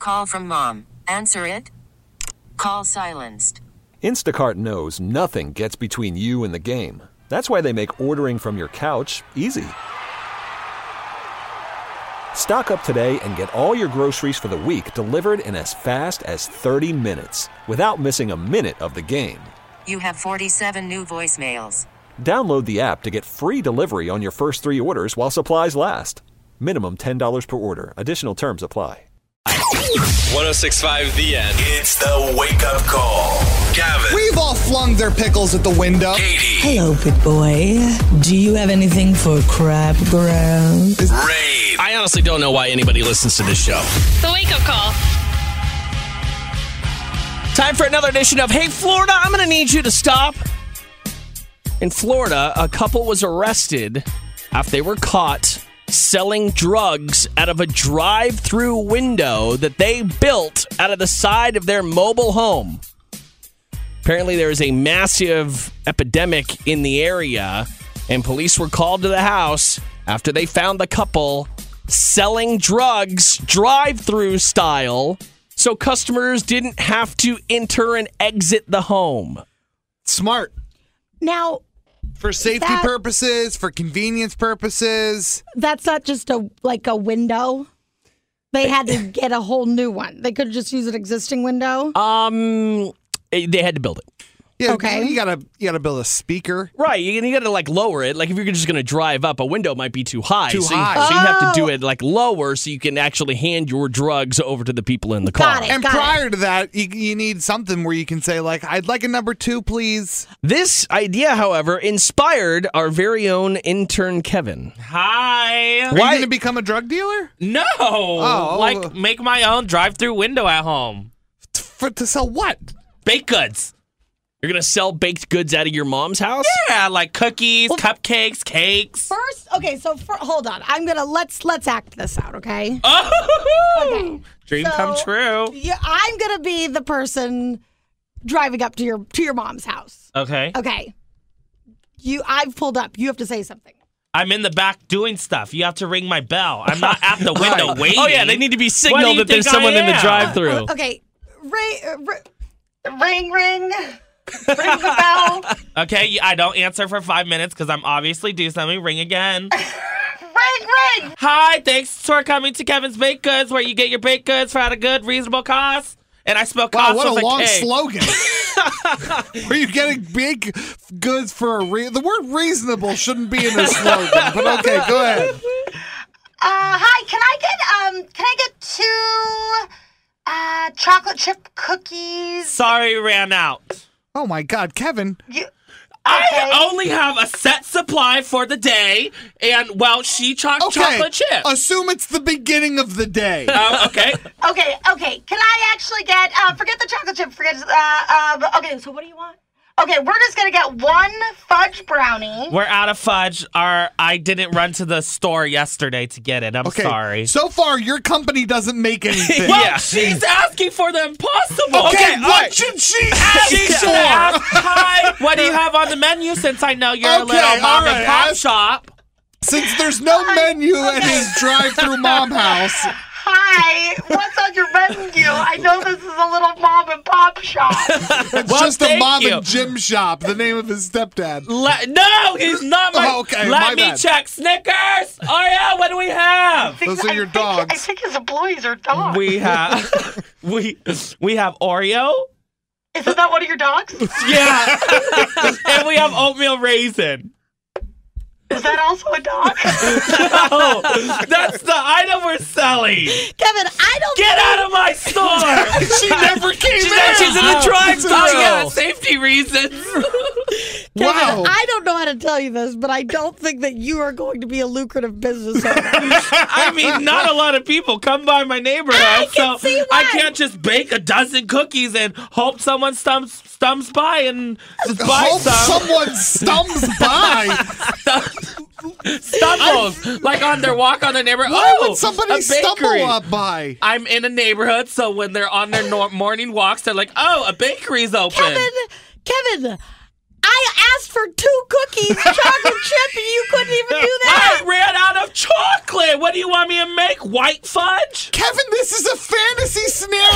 call from mom. Answer it. Call silenced. Instacart knows nothing gets between you and the game. That's why they make ordering from your couch easy. Stock up today and get all your groceries for the week delivered in as fast as 30 minutes without missing a minute of the game. You have 47 new voicemails. Download the app to get free delivery on your first 3 orders while supplies last. Minimum $10 per order. Additional terms apply. 106.5 The End. It's the wake-up call. Gavin. We've all flung their pickles at the window. Katie. Hello, big boy. Do you have anything for crab ground? Ray. I honestly don't know why anybody listens to this show. The wake-up call. Time for another edition of Hey Florida, I'm going to need you to stop. In Florida, a couple was arrested after they were caught selling drugs out of a drive-through window that they built out of the side of their mobile home. Apparently, there is a massive epidemic in the area, and police were called to the house after they found the couple selling drugs drive-through style so customers didn't have to enter and exit the home. Smart. Now, For safety purposes, for convenience purposes. that's not just a window. They had to get a whole new one. They could just use an existing window. They had to build it. Yeah, Okay. You gotta build a speaker. Right, you gotta lower it. Like if you're just gonna drive up, a window might be too high. Too high. So you have to do it lower so you can actually hand your drugs over to the people in the car. Got it. And prior to that, you need something where you can say, I'd like a number 2, please. This idea, however, inspired our very own intern Kevin. Hi. Are you going to become a drug dealer? No. Make my own drive-through window at home. To sell what? Baked goods. You're gonna sell baked goods out of your mom's house? Yeah, like cookies, cupcakes, cakes. First, okay, hold on. Let's act this out, okay? Oh, Okay. Dream come true. Yeah, I'm gonna be the person driving up to your mom's house. Okay. Okay. I've pulled up. You have to say something. I'm in the back doing stuff. You have to ring my bell. I'm not at the window waiting. Oh yeah, they need to be What do signaled you that there's think I someone in the am? drive-through. Okay. Ring. Ring the bell. Okay, I don't answer for 5 minutes because I'm obviously due something. Ring again. Ring. Hi, thanks for coming to Kevin's Baked Goods, where you get your baked goods for at a good, reasonable cost. And I spell cost Wow, what with a long K. slogan. Are you getting big goods for the word reasonable shouldn't be in the slogan, but okay, go ahead. Hi, can I get 2 chocolate chip cookies? Sorry, ran out. Oh my God, Kevin. I only have a set supply for the day, and, she chocolate chip. Assume it's the beginning of the day. Okay. Okay. Can I actually get, forget the chocolate chip, okay, so what do you want? Okay, we're just gonna get 1 fudge brownie. We're out of fudge. I didn't run to the store yesterday to get it. I'm sorry. So far, your company doesn't make anything. Well, she's asking for the impossible. Okay, what should she ask She should ask, hi, what do you have on the menu, since I know you're a little mom and pop shop? Since there's no menu at his drive-through mom house. Hi, what's on your menu? I know this is a little mom and pop shop. It's just a mom and gym shop, the name of his stepdad. No, he's not my... okay, Let my me bad. check. Snickers! Oh, yeah, what do we have? Those are your dogs. I think his employees are dogs. We have... we have Oreo. Isn't that one of your dogs? Yeah. And we have oatmeal raisin. Is that also a dog? No, that's the item we're selling. Kevin, I don't Get out of my store. She never came She's in the drive-thru. Oh, Yeah, safety reasons. Kevin, Wow. I don't know how to tell you this, but I don't think that you are going to be a lucrative business owner. I mean, not a lot of people come by my neighborhood, I can see why. I can't just bake a dozen cookies and hope someone stumps by and just buy Hope some. someone stumps by. Stumbles, like on their walk on their neighborhood. Why Oh, would somebody a bakery. stumble up by? I'm in a neighborhood, so when they're on their morning walks, they're like, "Oh, a bakery's open." Kevin, I asked for 2 cookies, chocolate chip, and you couldn't even do that. I ran out of chocolate. What do you want me to make? White fudge? Kevin, this is a fantasy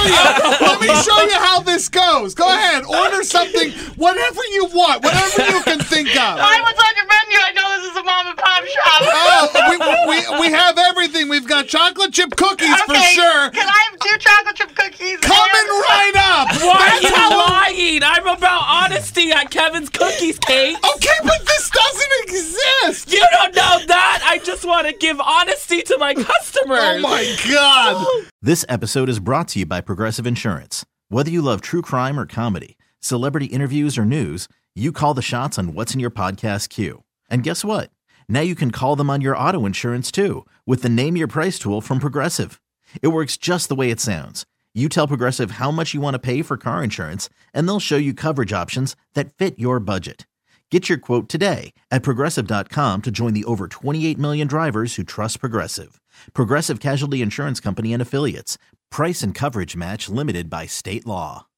Let me show you how this goes. Go ahead, order something, whatever you want, whatever you can think of. What's on your menu? I know this is a mom and pop shop. Oh, we have everything. We've got chocolate chip cookies for sure. Can I have 2 chocolate chip cookies? Coming right up. Why are you lying? I'm about honesty at Kevin's Cookies, Kate. Okay, but this doesn't exist. You don't know that. I just want to give honesty to my customers. Oh, my God. This episode is brought to you by Progressive Insurance. Whether you love true crime or comedy, celebrity interviews or news, you call the shots on what's in your podcast queue. And guess what? Now you can call them on your auto insurance, too, with the Name Your Price tool from Progressive. It works just the way it sounds. You tell Progressive how much you want to pay for car insurance, and they'll show you coverage options that fit your budget. Get your quote today at Progressive.com to join the over 28 million drivers who trust Progressive. Progressive Casualty Insurance Company and Affiliates. Price and coverage match limited by state law.